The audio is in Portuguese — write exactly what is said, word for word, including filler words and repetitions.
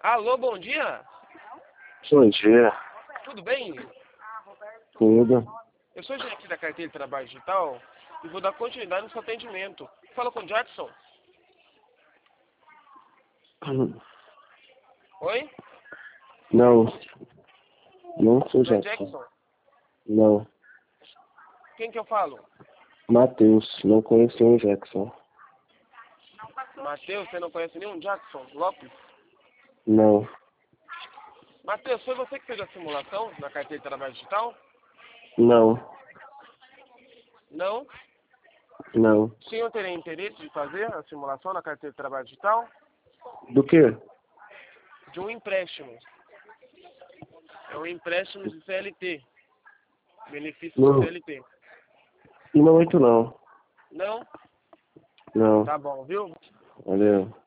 Alô, bom dia. Bom dia. Tudo bem? Tudo. Eu sou o gerente da carteira de trabalho digital e vou dar continuidade no seu atendimento. Fala com o Jackson. Oi? Não. Não sou Não é Jackson. Jackson? Não. Quem que eu falo? Matheus. Não conheci um Jackson. Matheus, você não conhece nenhum Jackson Lopes? Não. Matheus, foi você que fez a simulação na carteira de trabalho digital? Não. Não? Não. O senhor teria interesse de fazer a simulação na carteira de trabalho digital? Do quê? De um empréstimo. É um empréstimo de C L T. Benefício do Não. C L T. Não muito não. Não? Não. Tá bom, viu? Valeu.